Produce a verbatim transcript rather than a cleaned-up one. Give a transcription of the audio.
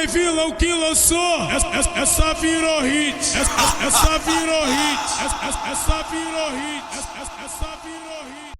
foi vilão que lançou. Essa, essa virou hit. Essa, essa virou hit. Essa, essa virou hit. Essa, essa virou hit.